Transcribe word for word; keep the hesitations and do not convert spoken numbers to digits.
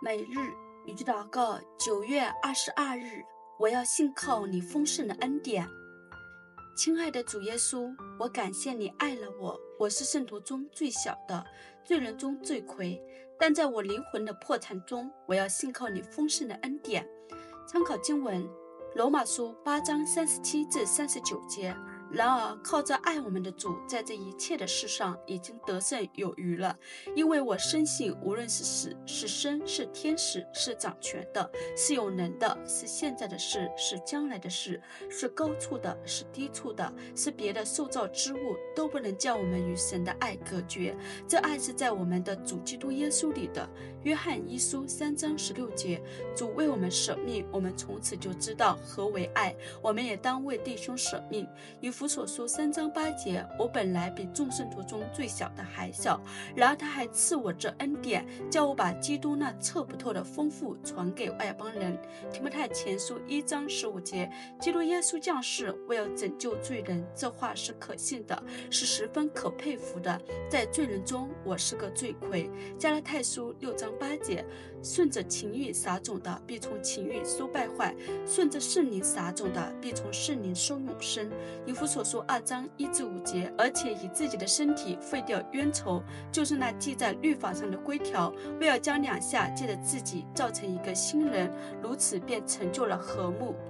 每日语句祷告，九月二十二日，我要信靠你丰盛的恩典。亲爱的主耶稣，我感谢你爱了我。我是圣徒中最小的，罪人中罪魁，但在我灵魂的破产中，我要信靠你丰盛的恩典。参考经文，罗马书八章三十七至三十九节。然而靠着爱我们的主，在这一切的事上已经得胜有余了。因为我深信，无论是死是生，是天使，是掌权的，是有能的，是现在的事，是将来的事，是高处的，是低处的，是别的受造之物，都不能叫我们与神的爱隔绝。这爱是在我们的主基督耶稣里的。约翰一书三章十六节，主为我们舍命，我们从此就知道何为爱，我们也当为弟兄舍命。以弗所书三章八节，我本来比众圣徒中最小的还小，然而他还赐我这恩典，叫我把基督那测不透的丰富传给外邦人。提摩太前书一章十五节，基督耶稣降世为了拯救罪人，这话是可信的，是十分可佩服的。在罪人中，我是个罪魁。加拉太书六章八节，顺着情欲撒种的，必从情欲收败坏；顺着圣灵撒种的，必从圣灵收永生。以弗所书二章一至五节，而且以自己的身体废掉冤仇，就是那记在律法上的规条，为了将两下借着自己造成一个新人，如此便成就了和睦。